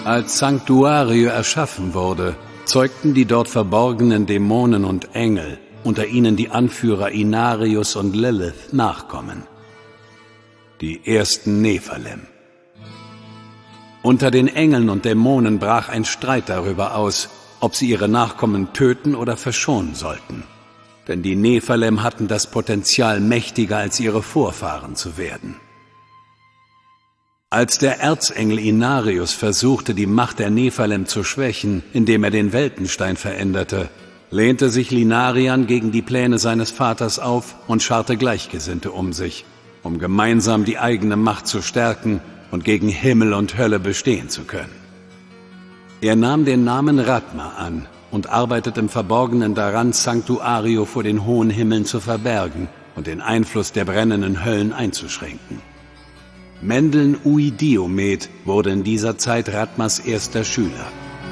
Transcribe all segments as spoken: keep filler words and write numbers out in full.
Als Sanctuario erschaffen wurde, zeugten die dort verborgenen Dämonen und Engel, unter ihnen die Anführer Inarius und Lilith, Nachkommen. Die ersten Nephalem. Unter den Engeln und Dämonen brach ein Streit darüber aus, ob sie ihre Nachkommen töten oder verschonen sollten. Denn die Nephalem hatten das Potenzial, mächtiger als ihre Vorfahren zu werden. Als der Erzengel Inarius versuchte, die Macht der Nephalem zu schwächen, indem er den Weltenstein veränderte, lehnte sich Linarian gegen die Pläne seines Vaters auf und scharte Gleichgesinnte um sich, um gemeinsam die eigene Macht zu stärken und gegen Himmel und Hölle bestehen zu können. Er nahm den Namen Rathma an und arbeitet im Verborgenen daran, Sanctuario vor den hohen Himmeln zu verbergen und den Einfluss der brennenden Höllen einzuschränken. Mendeln Uidiomet wurde in dieser Zeit Rathmas erster Schüler.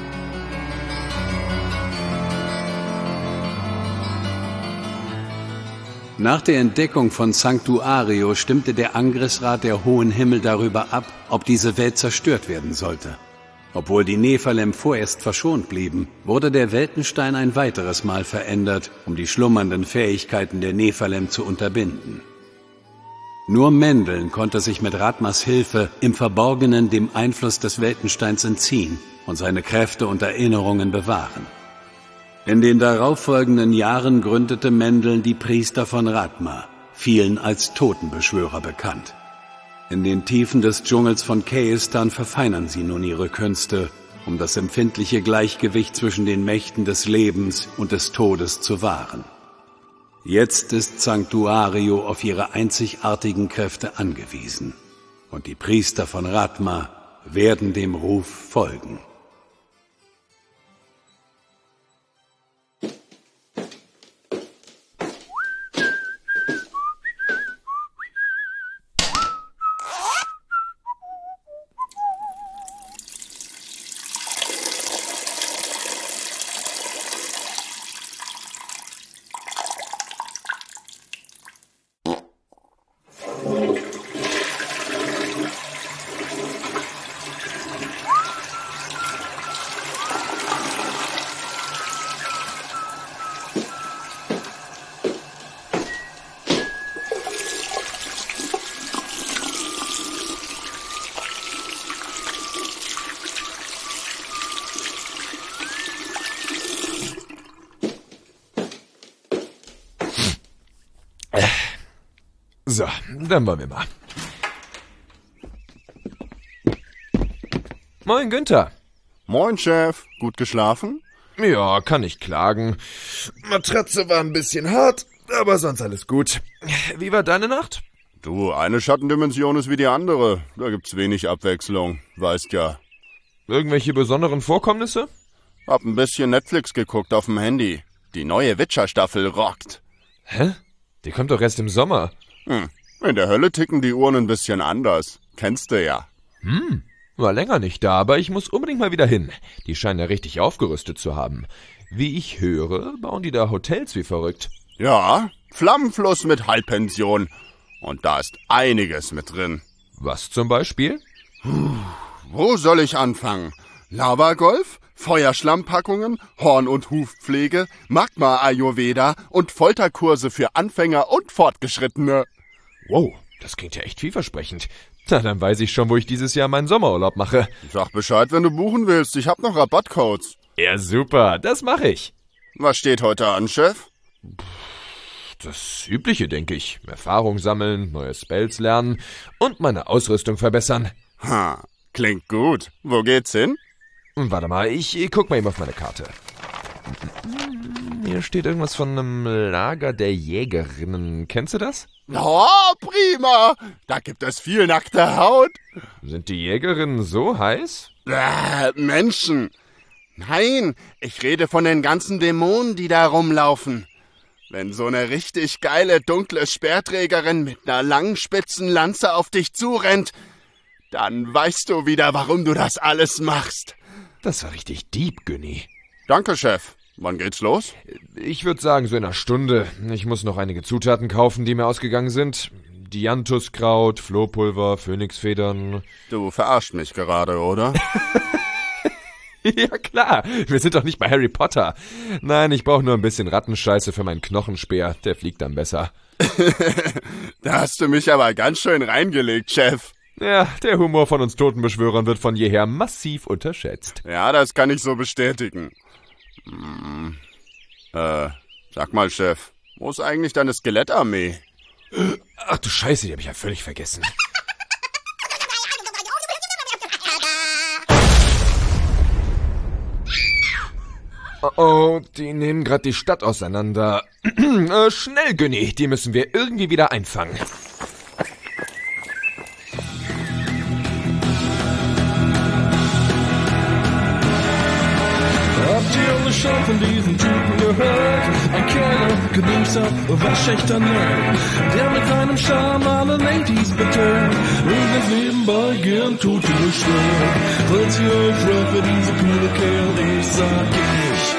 Nach der Entdeckung von Sanctuario stimmte der Angriffsrat der Hohen Himmel darüber ab, ob diese Welt zerstört werden sollte. Obwohl die Nephalem vorerst verschont blieben, wurde der Weltenstein ein weiteres Mal verändert, um die schlummernden Fähigkeiten der Nephalem zu unterbinden. Nur Mendeln konnte sich mit Rathmas Hilfe im Verborgenen dem Einfluss des Weltensteins entziehen und seine Kräfte und Erinnerungen bewahren. In den darauffolgenden Jahren gründete Mendeln die Priester von Rathma, vielen als Totenbeschwörer bekannt. In den Tiefen des Dschungels von Keistan verfeinern sie nun ihre Künste, um das empfindliche Gleichgewicht zwischen den Mächten des Lebens und des Todes zu wahren. Jetzt ist Sanctuario auf ihre einzigartigen Kräfte angewiesen, und die Priester von Rathma werden dem Ruf folgen. So, dann wollen wir mal. Moin, Günther. Moin, Chef. Gut geschlafen? Ja, kann nicht klagen. Matratze war ein bisschen hart, aber sonst alles gut. Wie war deine Nacht? Du, eine Schattendimension ist wie die andere. Da gibt's wenig Abwechslung, weißt ja. Irgendwelche besonderen Vorkommnisse? Hab ein bisschen Netflix geguckt auf dem Handy. Die neue Witcher-Staffel rockt. Hä? Die kommt doch erst im Sommer. Hm. In der Hölle ticken die Uhren ein bisschen anders. Kennst du ja. Hm. War länger nicht da, aber ich muss unbedingt mal wieder hin. Die scheinen ja richtig aufgerüstet zu haben. Wie ich höre, bauen die da Hotels wie verrückt. Ja, Flammenfluss mit Halbpension. Und da ist einiges mit drin. Was zum Beispiel? Wo soll ich anfangen? Lavagolf, Feuerschlammpackungen, Horn- und Hufpflege, Magma-Ayurveda und Folterkurse für Anfänger und Fortgeschrittene. Wow, das klingt ja echt vielversprechend. Na, dann weiß ich schon, wo ich dieses Jahr meinen Sommerurlaub mache. Sag Bescheid, wenn du buchen willst. Ich hab noch Rabattcodes. Ja, super, das mache ich. Was steht heute an, Chef? Das Übliche, denke ich. Erfahrung sammeln, neue Spells lernen und meine Ausrüstung verbessern. Ha, klingt gut. Wo geht's hin? Warte mal, ich guck mal eben auf meine Karte. Hier steht irgendwas von einem Lager der Jägerinnen. Kennst du das? Oh, prima! Da gibt es viel nackte Haut. Sind die Jägerinnen so heiß? Äh, Menschen. Nein, ich rede von den ganzen Dämonen, die da rumlaufen. Wenn so eine richtig geile, dunkle Speerträgerin mit einer langen, spitzen Lanze auf dich zurennt, dann weißt du wieder, warum du das alles machst. Das war richtig deep, Günni. Danke, Chef. Wann geht's los? Ich würde sagen, so in einer Stunde. Ich muss noch einige Zutaten kaufen, die mir ausgegangen sind. Dianthuskraut, Flohpulver, Phönixfedern. Du verarscht mich gerade, oder? Ja klar, wir sind doch nicht bei Harry Potter. Nein, ich brauche nur ein bisschen Rattenscheiße für meinen Knochenspeer, der fliegt dann besser. Da hast du mich aber ganz schön reingelegt, Chef. Ja, der Humor von uns Totenbeschwörern wird von jeher massiv unterschätzt. Ja, das kann ich so bestätigen. Hm. Äh, sag mal, Chef, wo ist eigentlich deine Skelettarmee? Ach du Scheiße, die hab ich ja völlig vergessen. Oh, oh, die nehmen gerade die Stadt auseinander. äh, schnell, Günni, die müssen wir irgendwie wieder einfangen. Habt ihr alle schon von diesen Typen gehört? Ein Kerl, genießer, waschechter Nerd, der mit seinem Charme alle Ladies betört und das nebenbei gern Tote beschwört. Falls ihr euch freut für diese coole Kerl, ich sag ich.